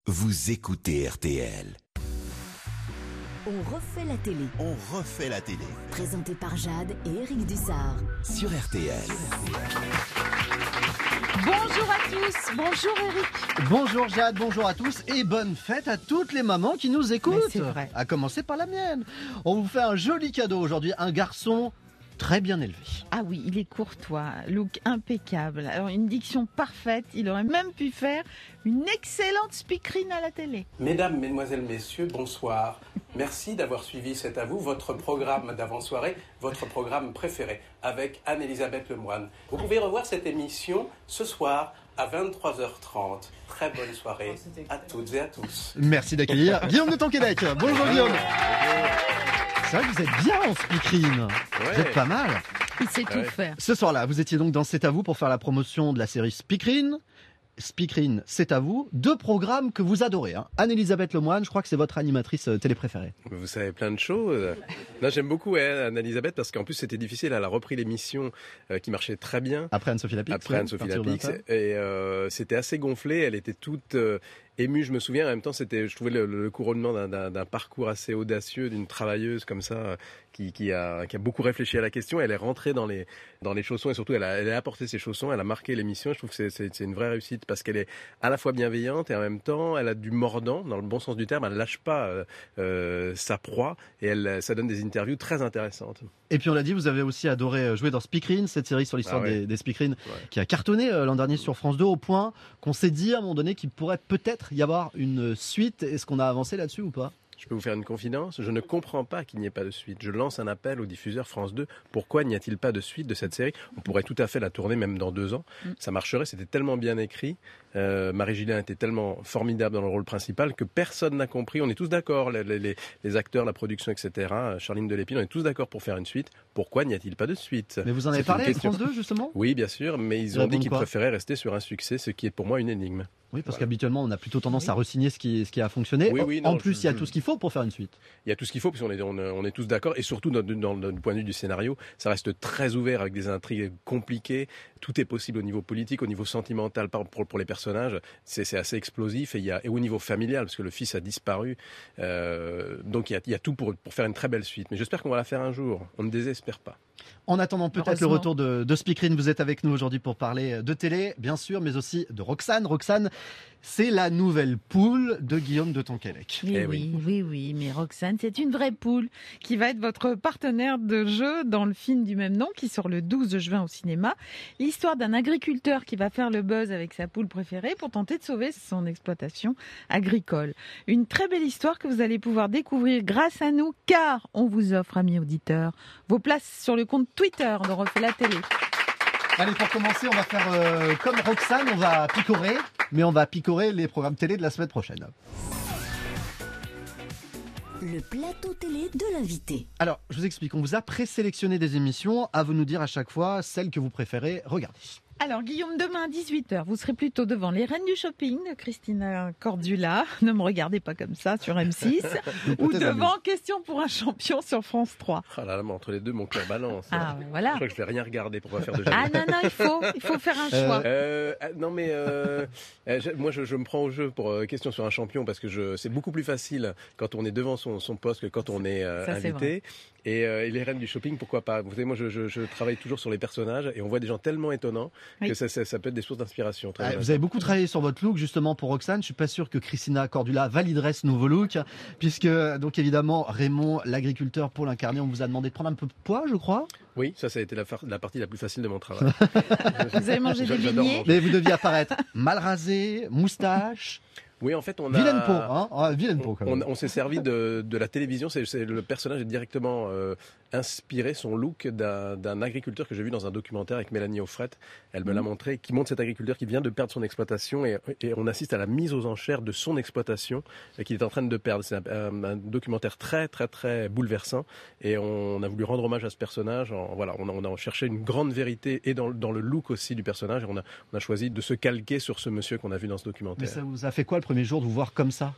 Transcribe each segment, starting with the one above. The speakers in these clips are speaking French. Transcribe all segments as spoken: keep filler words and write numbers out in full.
vous écoutez R T L. On refait la télé. On refait la télé. Présenté par Jade et Eric Dussard. Sur R T L. Bonjour à tous, bonjour Eric. Bonjour Jade, bonjour à tous et bonne fête à toutes les mamans qui nous écoutent. Mais c'est vrai. À commencer par la mienne. On vous fait un joli cadeau aujourd'hui, un garçon très bien élevé. Ah oui, il est courtois, look impeccable, alors une diction parfaite, il aurait même pu faire une excellente speakerine à la télé. Mesdames, Mesdemoiselles, Messieurs, bonsoir. Merci d'avoir suivi C'est à vous, votre programme d'avant-soirée, votre programme préféré, avec Anne-Elisabeth Lemoine. Vous pouvez revoir cette émission ce soir à vingt-trois heures trente. Très bonne soirée à toutes et à tous. Merci d'accueillir Guillaume de Tonquédec. Bonjour Guillaume. C'est vrai que vous êtes bien en speakerine. Ouais. Vous êtes pas mal. Il sait tout Ouais. faire. Ce soir-là, vous étiez donc dans C'est à vous pour faire la promotion de la série Speakerine. Speakerine, C'est à vous. Deux programmes que vous adorez. Hein. Anne-Elisabeth Lemoine, je crois que c'est votre animatrice euh, télé préférée. Vous savez plein de choses. Non, j'aime beaucoup hein, Anne-Elisabeth parce qu'en plus c'était difficile. Elle a repris l'émission euh, qui marchait très bien. Après Anne-Sophie Lapix. Après ouais, Anne-Sophie partir de Lapix. la Et table. euh, c'était assez gonflé. Elle était toute euh, émue, je me souviens. En même temps, c'était, je trouvais le, le couronnement d'un, d'un, d'un parcours assez audacieux, d'une travailleuse comme ça, euh, qui, qui, a, qui a beaucoup réfléchi à la question. Elle est rentrée dans les, dans les chaussons et surtout elle a, elle a apporté ses chaussons. Elle a marqué l'émission. Je trouve que c'est, c'est, c'est une vraie réussite parce qu'elle est à la fois bienveillante et en même temps, elle a du mordant, dans le bon sens du terme. Elle lâche pas euh, euh, sa proie et elle, ça donne des interviews très intéressantes. Et puis on l'a dit, vous avez aussi adoré jouer dans Speakerine, cette série sur l'histoire Ah ouais. des, des Speakerines, Ouais. qui a cartonné euh, l'an dernier sur France deux, au point qu'on s'est dit à un moment donné qu'il pourrait peut-être y avoir une suite. Est-ce qu'on a avancé là-dessus ou pas ? Je peux vous faire une confidence, je ne comprends pas qu'il n'y ait pas de suite. Je lance un appel au diffuseur France deux. Pourquoi n'y a-t-il pas de suite de cette série ? On pourrait tout à fait la tourner même dans deux ans. Mm. Ça marcherait, c'était tellement bien écrit. Euh, Marie Gillin était tellement formidable dans le rôle principal que personne n'a compris. On est tous d'accord, les, les, les acteurs, la production, et cetera. Charline Delépine, on est tous d'accord pour faire une suite. Pourquoi n'y a-t-il pas de suite ? Mais vous en avez C'est parlé une avec question. France deux justement ? Oui, bien sûr, mais ils Ils ont dit répondent qu'ils quoi ? préféraient rester sur un succès, ce qui est pour moi une énigme. Oui, parce Voilà. qu'habituellement on a plutôt tendance Oui. à re-signer ce qui, ce qui a fonctionné. Oui, oui, en non, plus, je- il y a je- tout ce qu'il faut pour faire une suite. Il y a tout ce qu'il faut, puisqu'on est, on, on est tous d'accord, et surtout dans, dans, dans le point de vue du scénario, ça reste très ouvert avec des intrigues compliquées. Tout est possible au niveau politique, au niveau sentimental par- pour, pour les personnages. C'est, c'est assez explosif, et, il y a, et au niveau familial, parce que le fils a disparu. Euh, donc il y a, il y a tout pour, pour faire une très belle suite. Mais j'espère qu'on va la faire un jour. On ne désespère pas. En attendant peut-être le Heureusement. retour de, de Speakerine, vous êtes avec nous aujourd'hui pour parler de télé, bien sûr, mais aussi de Roxane. Roxane, c'est la nouvelle poule de Guillaume de Tonquédec. Oui, Eh oui, oui, oui, mais Roxane, c'est une vraie poule qui va être votre partenaire de jeu dans le film du même nom qui sort le douze juin au cinéma. L'histoire d'un agriculteur qui va faire le buzz avec sa poule préférée pour tenter de sauver son exploitation agricole. Une très belle histoire que vous allez pouvoir découvrir grâce à nous car on vous offre, amis auditeurs, vos places sur le compte Twitter de Refait la télé. Allez, pour commencer, on va faire euh, comme Roxane, on va picorer, mais on va picorer les programmes télé de la semaine prochaine. Le plateau télé de l'invité. Alors, je vous explique, on vous a présélectionné des émissions, à vous nous dire à chaque fois celles que vous préférez regarder. Alors Guillaume, demain à dix-huit heures, vous serez plutôt devant Les Reines du Shopping de Christina Cordula. Ne me regardez pas comme ça sur M six. Ou Peut-être devant Question pour un champion sur France trois. Ah là là, mais entre les deux, mon cœur balance. Ah Je voilà. crois que je vais rien regarder pour pas faire de Ah jaloux. non, non, il faut, il faut faire un choix. Euh, ah, non mais euh, euh, je- moi je, je me prends au jeu pour euh, question sur un champion parce que je, c'est beaucoup plus facile quand on est devant son, son poste que quand on est euh, Ça, c'est invité. Et, euh, et les reines du shopping, pourquoi pas ? Vous savez, moi je, je, je travaille toujours sur les personnages et on voit des gens tellement étonnants Oui. que ça, ça, ça peut être des sources d'inspiration. Très Ah, honnêtement. vous avez beaucoup travaillé sur votre look justement pour Roxane. Je suis pas sûr que Christina Cordula validerait ce nouveau look, puisque donc évidemment Raymond, l'agriculteur, pour l'incarner, on vous a demandé de prendre un peu de poids, je crois. Oui, ça, ça a été la, far- la partie la plus facile de mon travail. Vous avez mangé des J'adore beignets. manger. Mais vous deviez apparaître mal rasé, moustache, Oui, en fait, on a... vilaine peau, hein, ah, vilaine peau quand On, même. on s'est servi de, de la télévision. C'est, c'est- le personnage est directement euh, inspiré, son look, d'un, d'un agriculteur que j'ai vu dans un documentaire avec Mélanie Offret. Elle me l'a montré, qui montre cet agriculteur qui vient de perdre son exploitation et, et on assiste à la mise aux enchères de son exploitation et qu'il est en train de perdre. C'est un, un- un documentaire très, très, très bouleversant et on a voulu rendre hommage à ce personnage. En, voilà, on a, on a cherché une grande vérité et dans, dans le look aussi du personnage. Et on a, on a choisi de se calquer sur ce monsieur qu'on a vu dans ce Mais documentaire. ça vous a fait quoi le premier jour de vous voir comme ça ?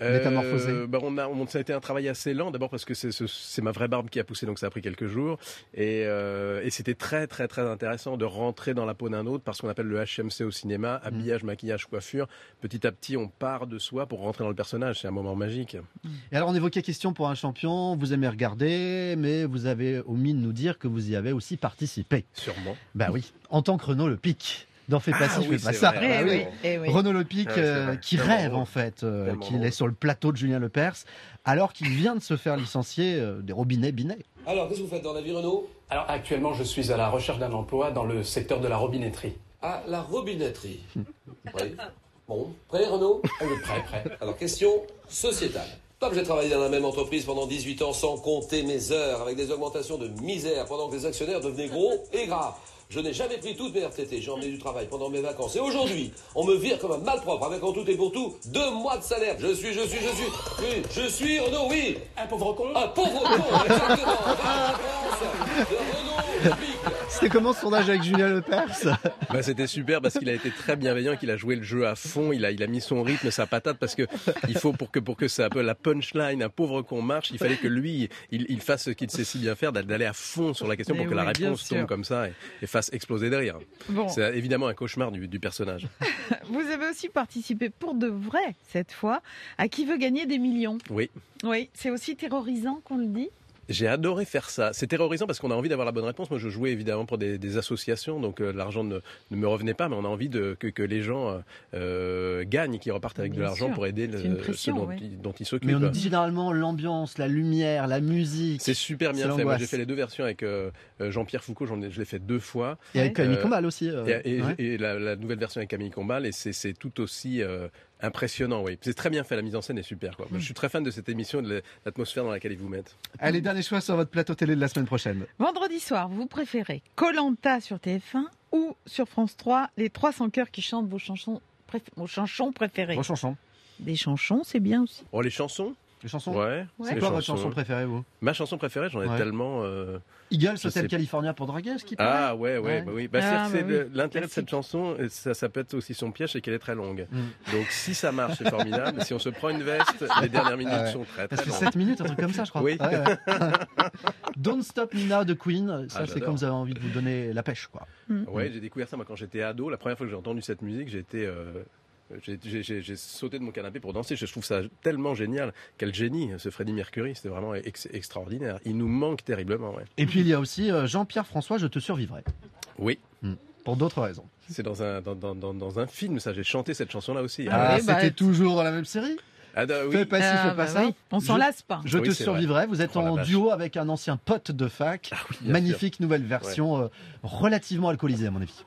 métamorphosé? bah on a, on, Ça a été un travail assez lent, d'abord parce que c'est, c'est ma vraie barbe qui a poussé, donc ça a pris quelques jours. Et, euh, et c'était très, très, très intéressant de rentrer dans la peau d'un autre, parce qu'on appelle le H M C au cinéma, habillage, mmh. maquillage, coiffure. Petit à petit, on part de soi pour rentrer dans le personnage. C'est un moment magique. Et alors, on évoquait question pour un champion. Vous aimez regarder, mais vous avez omis de nous dire que vous y avez aussi participé. Sûrement. Bah oui, en tant que Renaud Le Pic. Dans Fais pas Ah, ci, oui, fais pas c'est ça. vrai. Eh oui, eh oui. Renaud Le Pic, Ah, euh, qui Tellement rêve drôle. en fait, euh, Tellement qu'il drôle. est sur le plateau de Julien Lepers, alors qu'il vient de se faire licencier euh, des robinets Binet. Alors, qu'est-ce que vous faites dans la vie, Renaud? Alors actuellement, je suis à la recherche d'un emploi dans le secteur de la robinetterie. Ah, la robinetterie. Oui. Bon, prêt, Renaud? Euh, prêt, prêt. Alors, question sociétale. Comme j'ai travaillé dans la même entreprise pendant dix-huit ans sans compter mes heures, avec des augmentations de misère, pendant que les actionnaires devenaient gros et gras. Je n'ai jamais pris toutes mes R T T, j'ai emmené du travail pendant mes vacances. Et aujourd'hui, on me vire comme un malpropre, avec en tout et pour tout deux mois de salaire. Je suis, je suis, je suis, oui, je suis Renaud, oui. Un pauvre con. Un pauvre con, exactement. La France de Renaud Le Pic. C'était comment son âge avec Julien Lepers? Bah, c'était super parce qu'il a été très bienveillant, qu'il a joué le jeu à fond, il a, il a mis son rythme, sa patate, parce que il faut pour que, pour que ça, la punchline, un pauvre con marche, il fallait que lui, il, il fasse ce qu'il sait si bien faire, d'aller à fond sur la question pour Mais que oui, la bien réponse sûr. tombe comme ça et, et fasse exploser de rire. Bon, C'est évidemment un cauchemar du, du personnage. vous avez aussi participé pour de vrai, cette fois, à Qui veut gagner des millions. Oui. Oui, c'est aussi terrorisant qu'on le dit. J'ai adoré faire ça. C'est terrorisant parce qu'on a envie d'avoir la bonne réponse. Moi, je jouais évidemment pour des, des associations, donc euh, l'argent ne, ne me revenait pas, mais on a envie de, que, que les gens euh, gagnent et qu'ils repartent avec Bien de l'argent sûr. pour aider C'est le, une ceux pression, dont, ouais. ils, dont ils s'occupent. Mais on nous dit généralement l'ambiance, la lumière, la musique. C'est super bien C'est fait. Moi, l'angoisse. j'ai fait les deux versions avec euh, Jean-Pierre Foucault. J'en ai, je l'ai fait deux fois. Et avec Camille Euh, Combal aussi. euh, Et, et- ouais. et la, la nouvelle version avec Camille Combal, et c'est, c'est tout aussi euh, impressionnant. Oui, c'est très bien fait. La mise en scène est super. Quoi. Moi, je suis très fan de cette émission, de l'atmosphère dans laquelle ils vous mettent. Allez, dernier choix sur votre plateau télé de la semaine prochaine. Vendredi soir, vous préférez Koh-Lanta sur T F un ou sur France trois, les trois cents chœurs qui chantent vos chansons, préf- vos chansons préférées. Vos chansons. Des chansons, c'est bien aussi. Oh, les chansons. Les chansons. Ouais. Ouais. C'est les quoi votre chansons. chanson préférée, vous? Ma chanson préférée, j'en ai Ouais. tellement. euh, Eagles, Je Hotel sais. California pour draguer, ce qui paraît. Ah ouais, ouais, Ouais. bah oui. Bah, Ah, c'est, bah c'est oui. le- l'intérêt de cette Classique. chanson, et ça, ça peut être aussi son piège, c'est qu'elle est très longue. Mm. Donc si ça marche, c'est formidable. Si on se prend une veste, les dernières minutes Ah ouais. sont très Parce très que longues. sept minutes, un truc comme ça, je crois. Oui. Ouais, ouais. Don't Stop Me Now de Queen, ça Ah, c'est j'adore. quand vous avez envie de vous donner la pêche, quoi. Ouais, j'ai découvert ça moi quand j'étais ado. La première fois que j'ai entendu cette musique, j'ai été, euh, j'ai, j'ai- j'ai- j'ai sauté de mon canapé pour danser. Je trouve ça tellement génial. Quel génie, ce Freddie Mercury. C'était vraiment ex- extraordinaire. Il nous manque terriblement. Ouais. Et puis il y a aussi euh, Jean-Pierre François, Je te survivrai. Oui, Pour d'autres raisons. c'est dans un, dans, dans, dans, dans un film, ça. J'ai chanté cette chanson-là aussi. Ah, Ah, oui, bah, c'était t- toujours dans la même série. Ah, da- oui. Fais pas ci, Ah, fais pas bah ça. oui. On s'en Je- lasse pas. Je Oui, te c'est vrai. survivrai. Vous êtes Oh, la en vache. duo avec un ancien pote de fac. bien Magnifique nouvelle version, euh, relativement alcoolisée à mon avis.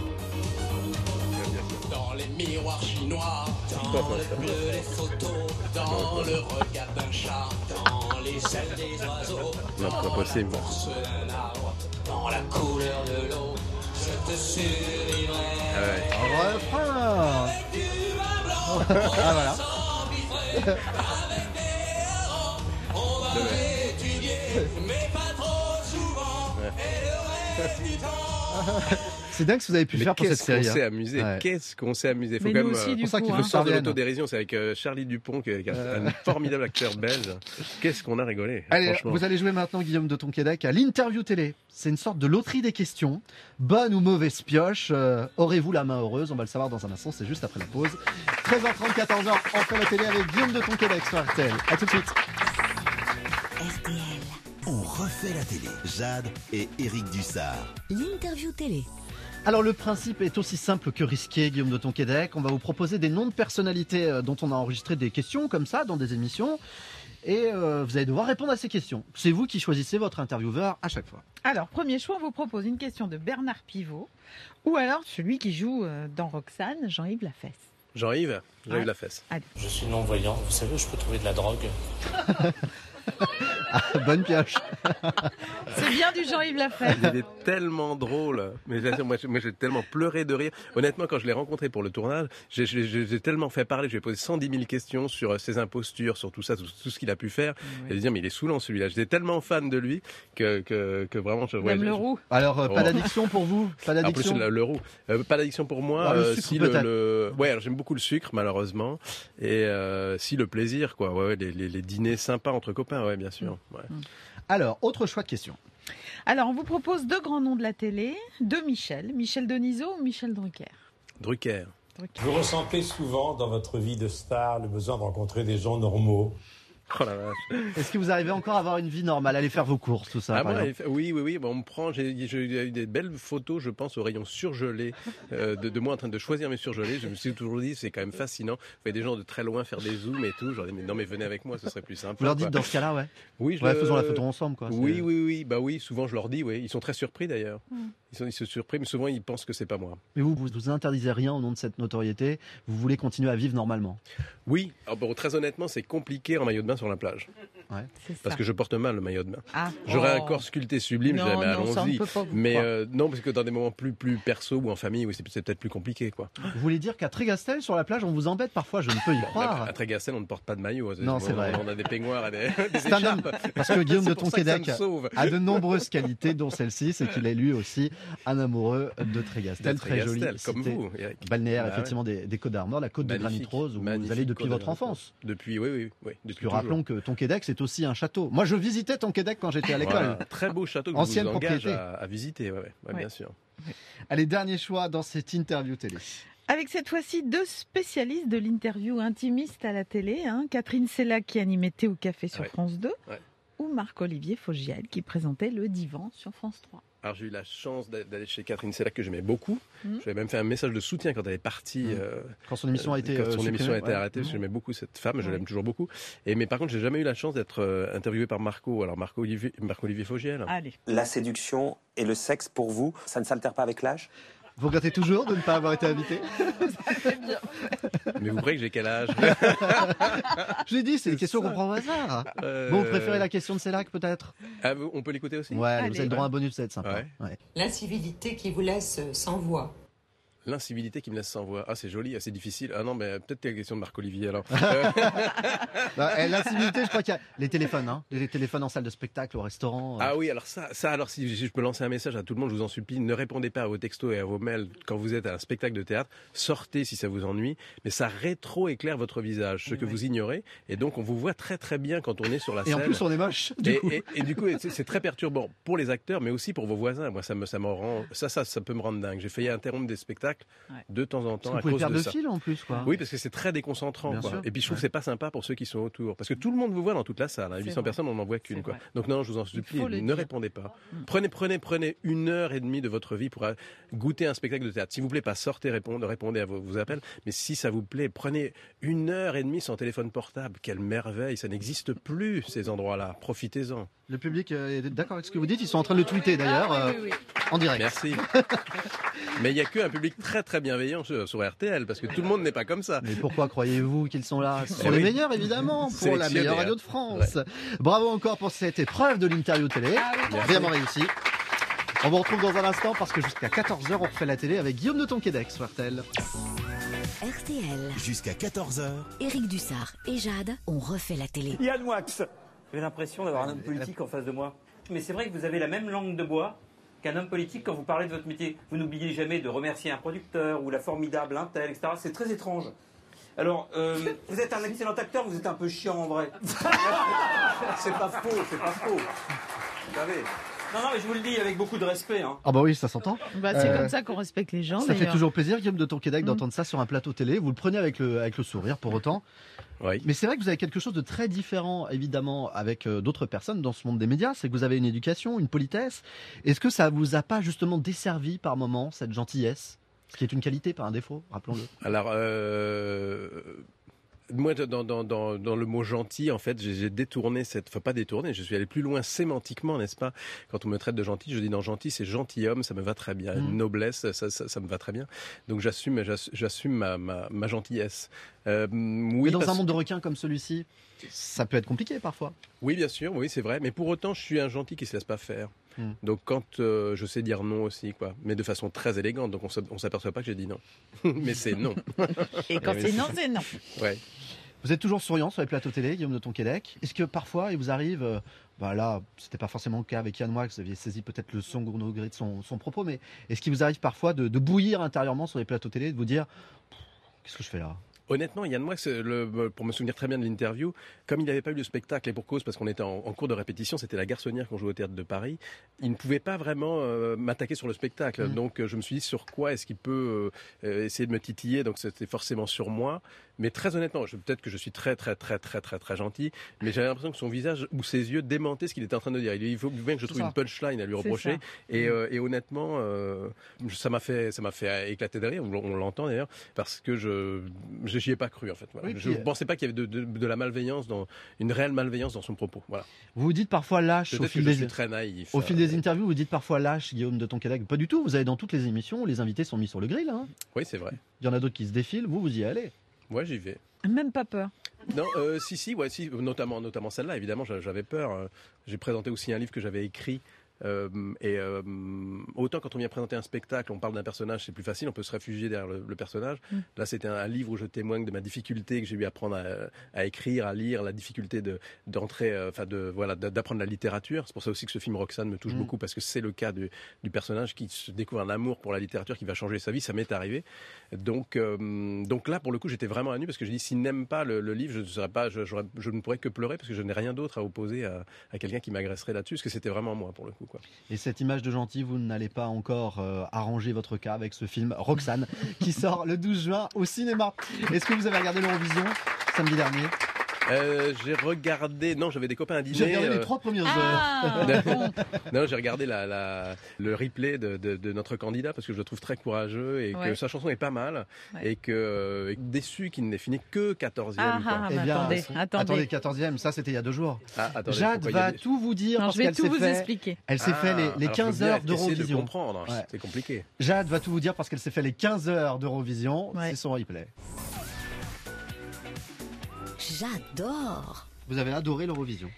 Dans les miroirs chinois, dans Stop, le stop. bleu des photos, dans le regard d'un chat, dans les ailes des oiseaux, Non, c'est pas possible. dans ce d'un arbre, dans la couleur de l'eau, je te survivrai. Ah ouais. Refrain. Tu vas blanc, Ah voilà. s'envivrer avec des héros. On va étudier, mais pas trop souvent, et le reste du temps. C'est dingue ce que vous avez pu Mais faire pour cette qu'est-ce qu'on série. s'est hein. amusé, Ouais. qu'est-ce qu'on s'est amusé. Faut Mais quand nous même, aussi, euh, du pour ça coup. qu'il hein. faut le sort de Sardienne. l'autodérision, c'est avec euh, Charlie Dupont, qui est un formidable acteur belge. Qu'est-ce qu'on a rigolé. Allez, franchement. vous allez jouer maintenant, Guillaume de Tonquédec, à l'interview télé. C'est une sorte de loterie des questions. Bonne ou mauvaise pioche, euh, aurez-vous la main heureuse? On va le savoir dans un instant, c'est juste après la pause. treize heures trente, quatorze heures, on fait la télé avec Guillaume de Tonquédec sur R T L. A tout de suite. R T L, On refait la télé. Jade et Éric Dussard. l'interview télé. Alors le principe est aussi simple que risqué, Guillaume de Tonquédec. On va vous proposer des noms de personnalités euh, dont on a enregistré des questions comme ça dans des émissions. Et euh, vous allez devoir répondre à ces questions. C'est vous qui choisissez votre intervieweur à chaque fois. Alors, premier choix, on vous propose une question de Bernard Pivot ou alors celui qui joue euh, dans Roxane, Jean-Yves Lafesse. Jean-Yves, Jean-Yves Ouais. Lafesse. Je suis non-voyant, vous savez où je peux trouver de la drogue? Ah, bonne pioche. C'est bien du Jean-Yves Lafayette. Il était tellement drôle. Mais j'ai- moi, j'ai- moi, j'ai tellement pleuré de rire. Honnêtement, quand je l'ai rencontré pour le tournage, j'ai, j'ai, j'ai- j'ai tellement fait parler. Je lui ai posé cent dix mille questions sur euh, ses impostures, sur tout ça, tout, tout ce qu'il a pu faire. Oui. Et de dire, mais il est saoulant celui-là. J'étais tellement fan de lui que, que, que vraiment, je Madame ouais, je- Leroux. Alors, euh, pas Oh. d'addiction pour vous? Pas En plus, d'addiction? le- l'euro. Euh, pas d'addiction pour moi. Ah, le euh, sucre, si le, peut-être. le- ouais, alors j'aime beaucoup le sucre, malheureusement. Et euh, si le plaisir, quoi. Ouais, ouais, les, les, les dîners sympas entre copains, ouais, bien sûr. Ouais. Alors, autre choix de question. Alors, on vous propose deux grands noms de la télé, deux Michel. Michel Denisot ou Michel Drucker. Drucker. Drucker. Vous ressentez souvent dans votre vie de star le besoin de rencontrer des gens normaux. Oh la vache. Est-ce que vous arrivez encore à avoir une vie normale, aller faire vos courses, tout ça Ah, par moi, exemple? oui, oui, oui. Bon, on me prend. J'ai, j'ai eu des belles photos, je pense, au rayon surgelé euh, de, de moi en train de choisir mes surgelés. Je me suis toujours dit, c'est quand même fascinant. Vous voyez des gens de très loin faire des zooms et tout. Genre, mais non, mais venez avec moi, ce serait plus simple. Vous leur dites dans ce cas-là, ouais. Oui, je Ouais, le- faisons la photo ensemble, quoi. Oui, C'est- oui, oui. Bah oui, souvent je leur dis, oui. Ils sont très surpris d'ailleurs. Mm. Ils, sont, ils se surprennent, mais souvent ils pensent que c'est pas moi. Mais vous, vous vous interdisez rien au nom de cette notoriété. Vous voulez continuer à vivre normalement. Oui. Alors, bon, très honnêtement, c'est compliqué en maillot de bain sur la plage. C'est ça. Parce que je porte mal le maillot de bain. Ah. J'aurais Oh. un corps sculpté sublime, je Non, dirais, mais non, ça, on allons-y. ne peut pas vous Mais croire. euh, non, parce que dans des moments plus, plus perso ou en famille, oui, c'est, c'est peut-être plus compliqué, quoi. Vous voulez dire qu'à Trégastel, sur la plage, on vous embête parfois? Je ne peux y À, croire. à Trégastel, on ne porte pas de maillot. Non, c'est On- vrai. On a des peignoirs et des, des C'est un homme. écharpes. Parce que Guillaume de C'est pour ça que ça Tonquédec me sauve. a de nombreuses qualités, dont celle-ci, c'est qu'il est lui aussi un amoureux de Trégastel. De Très jolie Trégastel, comme cité vous, Eric. balnéaire, Bah ouais. effectivement, des, des Côtes d'Armor, la côte de Granit Magnifique, Rose, où vous magnifique allez depuis côte de votre Granit Rose. enfance. Depuis, oui, oui, oui. Parce Depuis que rappelons que Tonquédec, c'est aussi un château. Moi, je visitais Tonquédec quand j'étais à l'école. Voilà, très beau château que Ancienne je vous engage propriété. à, à visiter, ouais, ouais, ouais, Ouais. bien sûr. Allez, dernier choix dans cette interview télé. Avec cette fois-ci deux spécialistes de l'interview intimiste à la télé, hein. Catherine Sellac qui animait Thé au café sur Ouais. France deux, Ouais. ou Marc-Olivier Fogiel qui présentait Le Divan sur France trois. Alors j'ai eu la chance d'a- d'aller chez Catherine Sellac que j'aimais beaucoup. Mhm. J'avais même fait un message de soutien quand elle est partie. Mhm. euh, Quand son émission a été quand euh, son supprimée, émission a été ouais. arrêtée, parce que j'aimais beaucoup cette femme, je Ouais. l'aime toujours beaucoup. Et mais par contre, j'ai jamais eu la chance d'être euh, interviewé par Marco. Alors Marco Olivier, Marc Olivier Fogiel. Allez. La séduction et le sexe, pour vous, ça ne s'altère pas avec l'âge? Vous regrettez toujours de ne pas avoir été invité? Mais vous croyez que j'ai quel âge Je l'ai dit, c'est des C'est questions ça. qu'on prend au hasard. Euh, Bon, vous préférez la question de Sellac, peut-être? ah, vous- on peut l'écouter aussi. Ouais, Allez. vous avez le droit à un bonus, ça va être sympa. Ouais. Ouais. L'incivilité qui vous laisse sans voix. L'incivilité qui me laisse sans voix. Ah, c'est joli, assez difficile. Ah non, mais peut-être qu'il y a la question de Marc Olivier alors. Euh, Bah, eh, L'incivilité, je crois qu'il y a les téléphones, hein. Les téléphones en salle de spectacle, au restaurant. euh. Ah oui, alors ça, ça, alors si je peux lancer un message à tout le monde, je vous en supplie, ne répondez pas à vos textos et à vos mails quand vous êtes à un spectacle de théâtre. Sortez si ça vous ennuie, mais ça rétro-éclaire votre visage, ce que vous ignorez. Et donc, on vous voit très très bien quand on est sur la Et scène. en plus, on est moche. Du Et, coup. et- et du coup, c'est c'est très perturbant pour les acteurs, mais aussi pour vos voisins. Moi, ça me, ça me rend, ça, ça, ça peut me rendre dingue. J'ai failli interrompre des spectacles Ouais. de temps en Parce temps que à vous pouvez cause perdre de le ça. fil en plus, quoi. Oui, parce que c'est très déconcentrant. Bien Quoi. sûr. Et puis je trouve Ouais. que c'est pas sympa pour ceux qui sont autour. Parce que tout le monde vous voit dans toute la salle. Hein. C'est huit cents vrai. personnes, on n'en voit qu'une. C'est Quoi. vrai. Donc non, je vous en supplie, faut le ne dire. répondez pas. Mm. Prenez, prenez, prenez une heure et demie de votre vie pour euh, goûter un spectacle de théâtre. S'il vous plaît, pas sortez, répondez, répondez à vos, vos appels. Mais si ça vous plaît, prenez une heure et demie sans téléphone portable. Quelle merveille, ça n'existe plus ces endroits-là. Profitez-en. Le public euh, est d'accord avec ce que vous dites. Ils sont en train de le tweeter d'ailleurs, Ah, euh, oui, oui, oui. en direct. Merci. Mais il n'y a qu'un public très très bienveillant sur, sur R T L parce que tout le monde n'est pas comme ça. Mais pourquoi croyez-vous qu'ils sont là? Ce sont Eh les oui. meilleurs, évidemment, pour la Sélectionnés, meilleure hein. radio de France. Bravo encore pour cette épreuve de l'interview télé. Vraiment réussi. On vous retrouve dans un instant parce que jusqu'à quatorze heures, on refait la télé avec Guillaume de Tonquédec sur R T L. R T L, Jusqu'à quatorze heures. Éric Dussard et Jade, on refait la télé. Yann Wax. J'ai l'impression d'avoir un homme politique en face de moi. Mais c'est vrai que vous avez la même langue de bois qu'un homme politique quand vous parlez de votre métier. Vous n'oubliez jamais de remercier un producteur ou la formidable Intel, et cetera. C'est très étrange. Alors, euh, vous êtes un excellent acteur, vous êtes un peu chiant en vrai. C'est pas faux, c'est pas faux. Vous savez. Non, non, mais je vous le dis avec beaucoup de respect. Hein. Ah bah oui, ça s'entend. Bah, c'est Euh, comme ça qu'on respecte les gens. Ça fait d'ailleurs. toujours plaisir, Guillaume de Tonquédec, Mm. d'entendre ça sur un plateau télé. Vous le prenez avec le, avec le sourire pour autant. Oui. Mais c'est vrai que vous avez quelque chose de très différent, évidemment, avec euh, d'autres personnes dans ce monde des médias. C'est que vous avez une éducation, une politesse. Est-ce que ça vous a pas justement desservi par moment, cette gentillesse? Ce qui est une qualité, pas un défaut, rappelons-le. Alors, euh, Moi, dans, dans, dans, dans le mot gentil, en fait, j'ai, j'ai détourné cette... Enfin, pas détourné, je suis allé plus loin sémantiquement, n'est-ce pas? Quand on me traite de gentil, je dis non, gentil, c'est gentilhomme, ça me va très bien. Mmh. Noblesse, ça, ça, ça me va très bien. Donc j'assume, j'assume, j'assume ma, ma, ma gentillesse. Euh, oui, Mais dans parce... un monde de requins comme celui-ci, ça peut être compliqué parfois. Oui, bien sûr, oui, c'est vrai. Mais pour autant, je suis un gentil qui se laisse pas faire. Mmh. Donc quand euh, je sais dire non aussi, quoi, mais de façon très élégante, donc on ne s'aperçoit pas que j'ai dit non. Mais c'est non. Et quand c'est non, c'est non. Ouais. Vous êtes toujours souriant sur les plateaux télé, Guillaume de Tonquédec. Est-ce que parfois il vous arrive, euh, bah là, c'était pas forcément le cas avec Yann Moix, vous aviez saisi peut-être le second degré de son, son propos, mais est-ce qu'il vous arrive parfois de, de bouillir intérieurement sur les plateaux télé, de vous dire qu'est-ce que je fais là? Honnêtement, Yann Moix, le, pour me souvenir très bien de l'interview, comme il n'avait pas eu le spectacle, et pour cause, parce qu'on était en, en cours de répétition, c'était La Garçonnière qu'on jouait au Théâtre de Paris, il ne pouvait pas vraiment euh, m'attaquer sur le spectacle. Mmh. Donc euh, je me suis dit, sur quoi est-ce qu'il peut euh, essayer de me titiller? Donc c'était forcément sur moi. Mais très honnêtement, je, peut-être que je suis très très très très très très gentil, mais j'avais l'impression que son visage ou ses yeux démentaient ce qu'il était en train de dire. Il faut bien que je trouve une punchline à lui reprocher. Et, euh, et honnêtement, euh, ça m'a fait ça m'a fait éclater de rire. On l'entend d'ailleurs parce que je j'y ai pas cru en fait. Voilà. Oui, je ne pensais pas qu'il y avait de, de, de la malveillance, dans une réelle malveillance dans son propos. Voilà. Vous vous dites parfois lâche au fil que je des suis très naïf. Au fil des interviews, vous dites parfois lâche, Guillaume de Tonquédec. Pas du tout. Vous allez dans toutes les émissions, les invités sont mis sur le grill. Hein. Oui, c'est vrai. Il y en a d'autres qui se défilent. Vous, vous y allez. Moi, j'y vais. Même pas peur. Non, euh, si, si, ouais, si, notamment, notamment celle-là. Évidemment, j'avais peur. J'ai présenté aussi un livre que j'avais écrit. Euh, et euh, autant quand on vient présenter un spectacle, on parle d'un personnage, c'est plus facile, on peut se réfugier derrière le, le personnage. Mm. Là, c'était un, un livre où je témoigne de ma difficulté que j'ai eu à apprendre à, à écrire, à lire, la difficulté de d'entrer, enfin euh, de voilà, d'apprendre la littérature. C'est pour ça aussi que ce film Roxane me touche mm. beaucoup parce que c'est le cas du, du personnage qui se découvre un amour pour la littérature qui va changer sa vie. Ça m'est arrivé. Donc, euh, donc là, pour le coup, j'étais vraiment à nu parce que je dis s'il n'aime pas le, le livre, je ne serais pas, je, je ne pourrais que pleurer parce que je n'ai rien d'autre à opposer à, à quelqu'un qui m'agresserait là-dessus, parce que c'était vraiment moi pour le coup. Quoi. Et cette image de gentil, vous n'allez pas encore euh, arranger votre cas avec ce film Roxane qui sort le douze juin au cinéma. Est-ce que vous avez regardé l'Eurovision samedi dernier? Euh, j'ai regardé, non, j'avais des copains à dîner. J'ai regardé euh... les trois premières ah, heures. Bon. Non, j'ai regardé la, la, le replay de, de, de notre candidat parce que je le trouve très courageux et ouais. que sa chanson est pas mal ouais. et que euh, déçu qu'il n'ait fini que quatorzième. Ah, ah, eh bien, attendez, attendez, attendez, quatorzième, ça c'était il y a deux jours. Ah, attendez, Jade va des... tout vous dire. Non, parce je vais qu'elle tout vous fait, expliquer. Elle s'est ah, fait les, les quinze heures d'Eurovision. De comprendre, ouais. C'est compliqué. Jade va tout vous dire parce qu'elle s'est fait les quinze heures d'Eurovision. Ouais. C'est son replay. J'adore. Vous avez adoré l'Eurovision?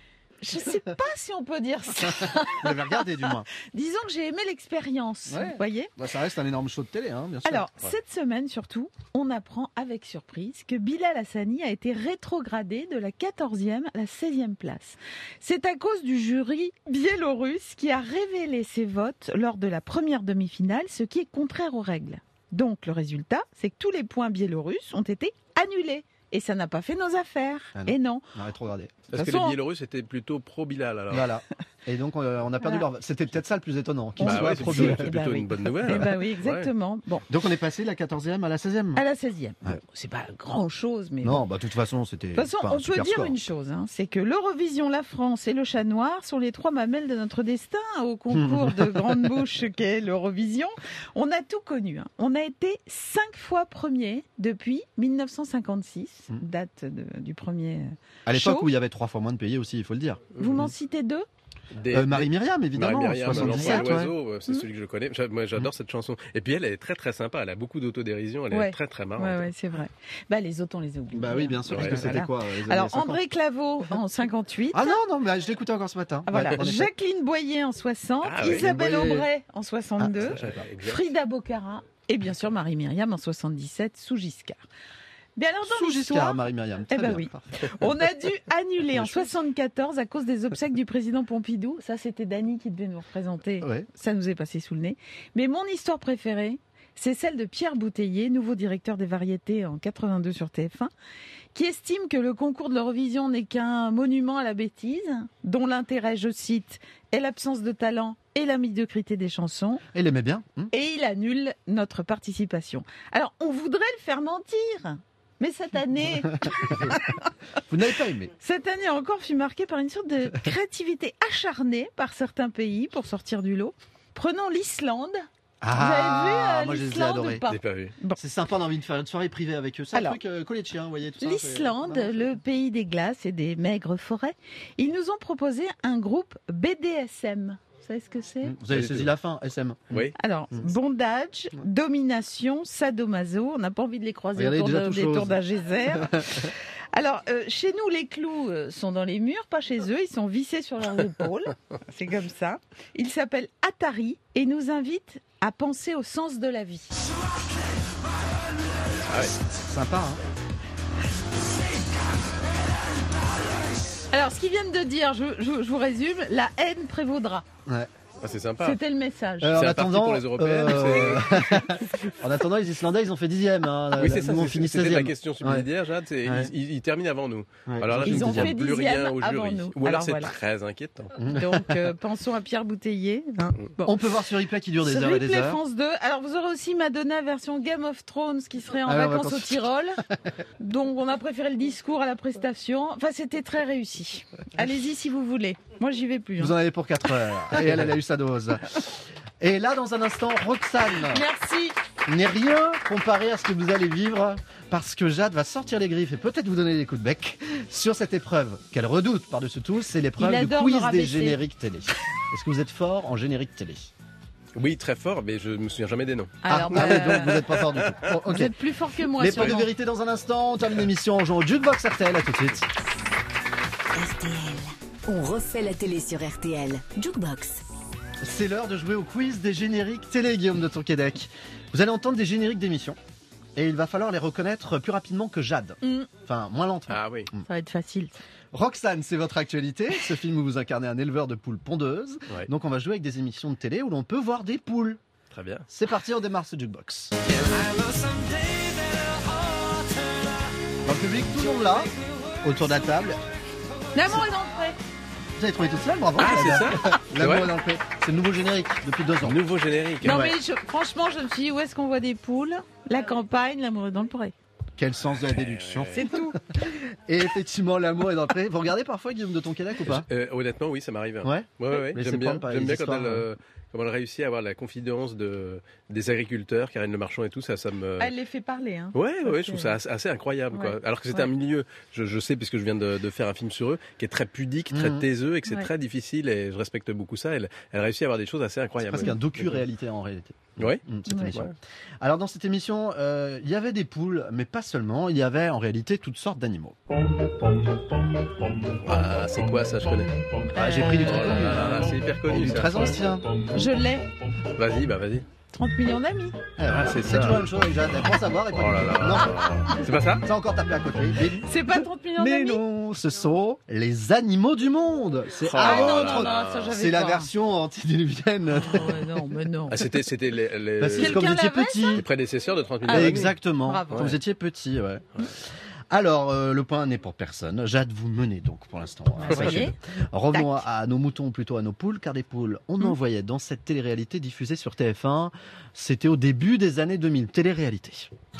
Je ne sais pas si on peut dire ça. Vous l'avez regardé du moins. Disons que j'ai aimé l'expérience, ouais. vous voyez. Bah, ça reste un énorme show de télé, hein, bien sûr. Alors, ouais. cette semaine surtout, on apprend avec surprise que Bilal Hassani a été rétrogradé de la quatorzième à la seizième place. C'est à cause du jury biélorusse qui a révélé ses votes lors de la première demi-finale, ce qui est contraire aux règles. Donc, le résultat, c'est que tous les points biélorusses ont été annulés. Et ça n'a pas fait nos affaires. Ah non. Et non. On a rétrogradé. Parce que les Biélorusses étaient plutôt pro-Bilal alors. Voilà. Et donc on a perdu voilà. leur... C'était peut-être ça le plus étonnant. Qu'ils bah soient ouais, pro-Bilal. C'est plutôt bah une oui. bonne nouvelle. Eh bah oui, exactement. Ouais. Bon. Donc on est passé de la quatorzième à la seizième. À la seizième. Ouais. Bon, c'est pas grand chose, mais. Non, bon. bah de toute façon c'était. De toute façon, on peut dire score. une chose, hein, c'est que l'Eurovision, la France et le chat noir sont les trois mamelles de notre destin au concours de grande bouche qu'est l'Eurovision. On a tout connu. Hein. On a été cinq fois premier depuis mille neuf cent cinquante-six, mmh. date de, du premier. À l'époque show. où il y avait trois fois moins de pays aussi, il faut le dire. Vous mmh. m'en citez deux? Des, euh, Marie-Myriam, évidemment. Marie-Myriam, soixante-dix-sept, l'oiseau, ouais. c'est mmh. celui que je connais. Moi, j'adore mmh. cette chanson. Et puis, elle est très, très sympa. Elle a beaucoup d'autodérision. Elle ouais. est très, très marrante. Oui, ouais, c'est vrai. Bah, les autres, on les a oubliés. Bah oui, bien sûr. Ouais. Parce que c'était voilà. quoi les Alors, André Claveau en cinquante-huit. Ah non, non, mais je l'écoutais encore ce matin. Ah, voilà. Ouais, Jacqueline Boyer en soixante. Ah, ouais, Isabelle Aubray en soixante-deux. Ah, Frida Bocara. Et bien sûr, Marie-Myriam en soixante-dix-sept, sous Giscard. Mais alors dans Sous l'histoire, Giscard, Marie-Myriam. Eh ben oui. On a dû annuler en soixante-quatorze à cause des obsèques du président Pompidou. Ça, c'était Dany qui devait nous représenter. Ouais. Ça nous est passé sous le nez. Mais mon histoire préférée, c'est celle de Pierre Bouteiller, nouveau directeur des variétés en quatre-vingt-deux sur T F un, qui estime que le concours de l'Eurovision n'est qu'un monument à la bêtise, dont l'intérêt, je cite, est l'absence de talent et la médiocrité des chansons. Il aimait bien. Hein et il annule notre participation. Alors, on voudrait le faire mentir. Mais cette année... Vous n'avez pas aimé. Cette année encore fut marquée par une sorte de créativité acharnée par certains pays pour sortir du lot. Prenons l'Islande, Ah, Vous avez vu euh, moi je les ai l'Islande adorés. ou pas Je l'ai pas vu. Bon. C'est sympa, on a envie de faire une soirée privée avec eux. C'est un Alors, truc euh, collétien, vous voyez tout ça. L'Islande, c'est- le pays des glaces et des maigres forêts, ils nous ont proposé un groupe B D S M. Vous savez ce que c'est ? Vous avez saisi la fin, S M. Oui. Alors, Mm. bondage, domination, sadomaso. On n'a pas envie de les croiser Regardez, autour déjà de- toute des chose. tours d'Agézer. Alors, euh, chez nous, les clous euh, sont dans les murs, pas chez eux. Ils sont vissés sur leurs épaules. C'est comme ça. Ils s'appellent Atari et nous invitent à penser au sens de la vie. Ah ouais. Sympa, hein. Alors, ce qu'ils viennent de dire, je, je- je vous résume, la haine prévaudra. Ouais. Ah, c'est sympa. C'était le message. Euh, en C'est un parti attendant, pour les Européennes, euh, en attendant, les Islandais, ils ont fait dixième. Hein. Oui, c'est ça. Nous, on c'est- finit C'était seizième. la question subsidiaire, Jade. c'est- Ouais. Ils, ils- ils terminent avant nous. Ouais. Alors là, Ils je ont ne dis fait plus dixième rien au avant jury. nous. Ou alors Alors c'est voilà. très inquiétant. Donc, euh, pensons à Pierre Bouteiller. hein. Bon. On peut voir ce replay qui dure des Ce heures et des replay heures. France deux. Alors, vous aurez aussi Madonna version Game of Thrones qui serait en Ah, en vacances vacances. au Tyrol. Donc, on a préféré le discours à la prestation. Enfin, c'était très réussi. Allez-y si vous voulez. Moi, j'y vais plus. hein. Vous en avez pour quatre heures. Et elle, elle a eu sa dose. Et là, dans un instant, Roxane Merci. n'est rien comparé à ce que vous allez vivre parce que Jade va sortir les griffes et peut-être vous donner des coups de bec sur cette épreuve qu'elle redoute par-dessus tout. C'est l'épreuve Il du adore quiz me des rabaisser. génériques télé. Est-ce que vous êtes fort en générique télé? Oui, très fort, mais je me souviens jamais des noms. Alors, ah, bah, oui, donc vous n'êtes pas fort du tout. Bon, ok. vous êtes plus fort que moi. Les points de sûrement. vérité dans un instant. On termine l'émission en jouant au Jukebox R T L. À tout de suite. R T L. On refait la télé sur R T L. Jukebox. C'est l'heure de jouer au quiz des génériques télé, Guillaume de Tonquédec. Vous allez entendre des génériques d'émissions et il va falloir les reconnaître plus rapidement que Jade. Mm. Enfin, moins lentement. Ah oui. Ça va être facile. Roxane, c'est votre actualité. Ce film où vous incarnez un éleveur de poules pondeuses. Ouais. Donc on va jouer avec des émissions de télé où l'on peut voir des poules. Très bien. C'est parti, on démarre ce Jukebox. Dans le public, tout le monde là, autour de la table. L'amour est dans le pré. Vous avez trouvé toute seule, bravo. Ah, c'est ça. L'amour Ouais. est dans le pré. C'est le nouveau générique depuis deux ans. Nouveau générique. Non, Ouais. mais je- franchement, je me suis dit, où est-ce qu'on voit des poules? La campagne, l'amour est dans le pré. Quel sens de la déduction. C'est tout. Et effectivement, l'amour est dans le pré. Vous regardez parfois Guillaume de Tonquédec ou pas? Euh, honnêtement, oui, ça m'arrive. Ouais. Ouais, ouais, ouais. Mais c'est J'aime bien, pas par j'aime les bien quand histoires, elle, euh, comment elle réussit à avoir la confidence de, des agriculteurs, Karine Le Marchand et tout, ça, ça me... Elle les fait parler. Hein. Ouais, ouais, Ça, je trouve c'est- ça assez, assez incroyable. Quoi. Ouais. Alors que c'était Ouais. un milieu, je, je sais, puisque je viens de, de faire un film sur eux, qui est très pudique, très Mhm. taiseux et que c'est Ouais. très difficile et je respecte beaucoup ça. Elle, elle réussit à avoir des choses assez C'est incroyables. presque un docu-réalité en réalité. Ouais. Mm, cette Ouais. émission. Ouais. Alors dans cette émission, euh, il y avait des poules, mais pas seulement. Il y avait en réalité toutes sortes d'animaux. Ah, c'est quoi ça, je connais. Ah, j'ai pris du Oh truc là là là, c'est hyper connu. du ça. très ancien. Je l'ai. Vas-y, bah vas-y. trente millions d'amis. Ah, c'est C'est ça. toujours la même chose avec Jade. Elle pense savoir et pas Oh là là. Non, C'est pas ça ça a encore tapé à côté. Mais, C'est pas trente millions mais d'amis? non, ce sont les animaux du monde. C'est Oh Ah là non, là non, là. non, ça j'avais c'est la pas. version antidiluvienne. Oh, mais non, mais non. Ah, c'était, c'était les, les, Bah, c'est Quelqu'un quand vous étiez l'avait, petit. les prédécesseurs de trente millions Ah, d'amis. Exactement. Bravo. Quand vous étiez petit, ouais. Alors, euh, le point n'est pour personne. Jade, vous menez donc pour l'instant. hein, Oui. sachez-le. Revenons à, à nos moutons, plutôt à nos poules, car des poules, on en Mm. voyait dans cette télé-réalité diffusée sur T F un. C'était au début des années deux mille. Télé-réalité.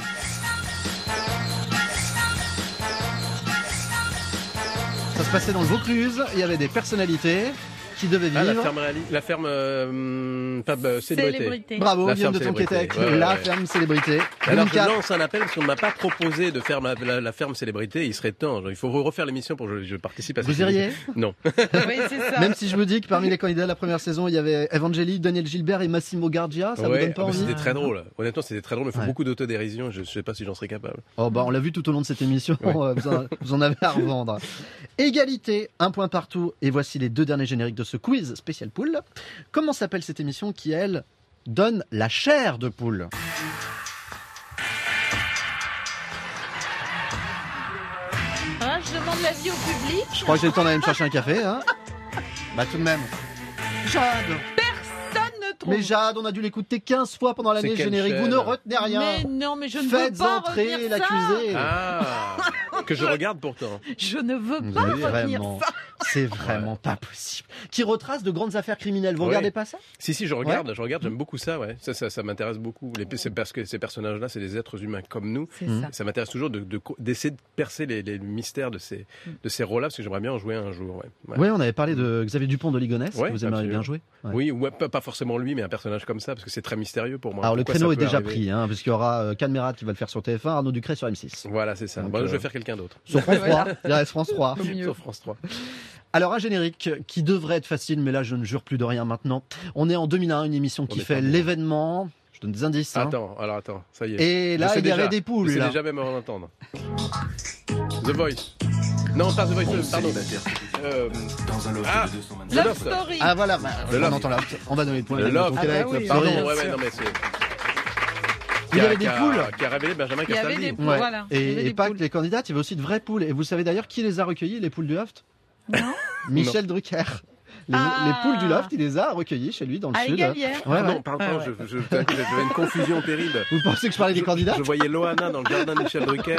Ça se passait dans le Vaucluse. Il y avait des personnalités qui devaient Ah, la vivre. ferme, réali- la ferme euh, pas, euh, célébrité. Célébrité. Bravo, La Guillaume de ferme Tonquédec, célébrité. Ouais, la ouais. ferme célébrité. Alors je deux mille quatre. lance un appel parce qu'on ne m'a pas proposé de faire ma- la, la ferme célébrité. Il serait temps. Il faut refaire l'émission pour que je, je participe à Vous cette iriez émission. Non. Oui, c'est ça. Même si je me dis que parmi les candidats de la première saison, il y avait Evangélie, Daniel Gilbert et Massimo Gardia, ça vous Ouais, donne pas ah, mais envie c'était très drôle. Honnêtement, c'était très drôle. Mais il faut Ouais. beaucoup d'autodérision. Je ne sais pas si j'en serais capable. Oh bah on l'a vu tout au long de cette émission, Ouais. euh, vous, en, vous en avez à revendre. Égalité, un point partout, et voici les deux derniers génériques de ce quiz spécial poule. Comment s'appelle cette émission qui, elle, donne la chair de poule? Hein, je demande l'avis au public. Je crois que j'ai le temps d'aller me chercher un café, hein. Bah tout de même. Jade. Personne ne trouve. Mais Jade, on a dû l'écouter quinze fois pendant l'année C'est quelle générique, vous chaîne ne retenez rien. Mais non, mais je ne veux Faites pas entrer retenir ça. l'accusé. Ah, que je regarde pourtant. Je ne veux Vous pas avez retenir vraiment- ça. c'est vraiment pas possible. Qui retrace de grandes affaires criminelles. Vous Ouais. regardez pas ça? Si, si, je regarde, Ouais. je regarde, j'aime beaucoup ça, ouais. Ça, ça, ça m'intéresse beaucoup. Les, c'est parce que ces personnages-là, c'est des êtres humains comme nous. C'est Mmh. ça. Ça m'intéresse toujours de, de, d'essayer de percer les, les mystères de ces, de ces rôles-là, parce que j'aimerais bien en jouer un jour, ouais. Ouais. Oui, on avait parlé de Xavier Dupont de Ligonnès, Ouais, que vous aimeriez absolument. bien jouer. Ouais. Oui, ou pas, pas forcément lui, mais un personnage comme ça, parce que c'est très mystérieux pour moi. Alors, Pourquoi le créneau ça est peut déjà arriver. pris, hein, parce qu'il y aura euh, Canmerat qui va le faire sur T F un, Arnaud Ducret sur M six. Voilà, c'est ça. Donc, Bon, euh, je vais faire quelqu'un d'autre. Sur France Voilà. trois. Il reste France trois. Au mieux. Sur France trois. Alors, un générique qui devrait être facile, mais là, je ne jure plus de rien maintenant. On est en deux mille un, une émission qui On est fait pas bon. l'événement. Je donne des indices. hein. Attends, alors attends, ça y est. Et Je là, sais il y avait déjà. des poules. Je sais là. déjà même en entendre. The Voice. Non, pas The Voice, pardon. Euh, Dans un loft Ah. de deux cent vingt. The Love Loft. Story. Ah voilà, bah, Le on Loft. entend là. On va donner le point. Le avec Loft. Tonquédec, Ah bah oui. Love Pardon, Story. ouais, ouais, non, mais c'est. Il y Qui a- avait des qui a- poules. Qui a révélé Benjamin Il y avait Castaldi. des poules. Ouais. Voilà, il y avait Et, et des pas poules. que les candidates, il y avait aussi de vraies poules. Et vous savez d'ailleurs qui les a recueillies, les poules du Loft? Non. Michel Drucker. Les, Ah. les poules du Loft, il les a recueillies chez lui dans le À sud. Égalière. Ouais, ouais. Pardon, pardon, Ouais, ouais. je, je, je- j'avais une confusion terrible. Vous pensez que je parlais des candidats? Je voyais Loana dans le jardin de Michel Drucker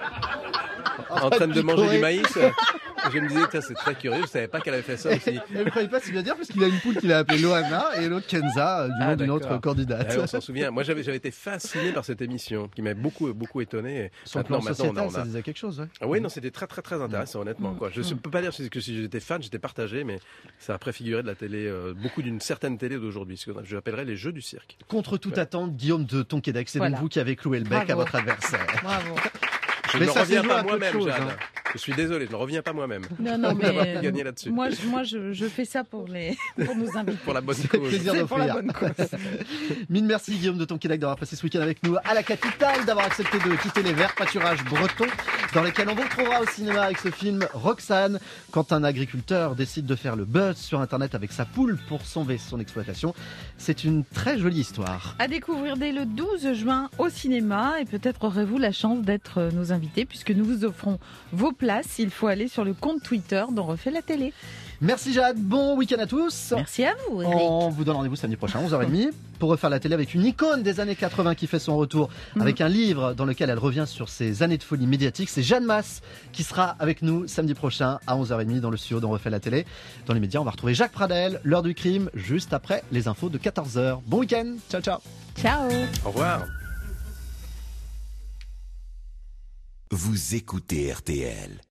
en train de picorer. manger du maïs. Je me disais, tiens, c'est très curieux, je savais pas qu'elle avait fait ça aussi. Et vous ne croyez pas si bien dire parce qu'il a une poule qu'il a appelée Loana et l'autre Kenza, euh, du Ah, nom d'une d'accord. autre candidate. Ah, on s'en souvient. Moi, j'avais, j'avais été fasciné par cette émission qui m'a beaucoup, beaucoup étonné. Sur le Maintenant, plan maintenant, on a- sociétal, on a- ça disait quelque chose. Ouais. Ah oui, non, c'était très, très, très intéressant, honnêtement. Quoi. Je ne peux pas dire que si j'étais fan, j'étais partagé, mais ça a préfiguré de la télé, euh, beaucoup d'une certaine télé d'aujourd'hui, ce que j'appellerais les jeux du cirque. Contre toute attente, Guillaume de Tonquédec, c'est Voilà. donc vous qui avez cloué le bec Bravo. à votre adversaire. Bravo. Je Mais ne ça, reviens c'est joué pas à peu de moi-même, choses, Jeanne. hein. Je suis désolé, je ne reviens pas moi-même. Non, non, D'avoir mais pu gagner là-dessus. moi, je, moi je, je fais ça pour, les, pour nos invités. Pour la bonne C'est cause. plaisir C'est pour la d'offrir. bonne cause. Mille merci Guillaume de Tonquédec d'avoir passé ce week-end avec nous à la capitale, d'avoir accepté de quitter les verts pâturages bretons dans lesquels on vous retrouvera au cinéma avec ce film Roxane. Quand un agriculteur décide de faire le buzz sur internet avec sa poule pour sauver son exploitation, c'est une très jolie histoire. À découvrir dès le douze juin au cinéma et peut-être aurez-vous la chance d'être nos invités puisque nous vous offrons vos places. Il faut aller sur le compte Twitter dont refait la télé. Merci Jade, bon week-end à tous. Merci à vous, Eric. On vous donne rendez-vous samedi prochain, onze heures trente, pour refaire la télé avec une icône des années quatre-vingts qui fait son retour, avec un livre dans lequel elle revient sur ses années de folie médiatique. C'est Jeanne Masse qui sera avec nous samedi prochain à onze heures trente dans le studio d'On refait la télé. Dans les médias, on va retrouver Jacques Pradel, l'heure du crime, juste après les infos de quatorze heures. Bon week-end, ciao ciao. Ciao. Au revoir. Vous écoutez R T L.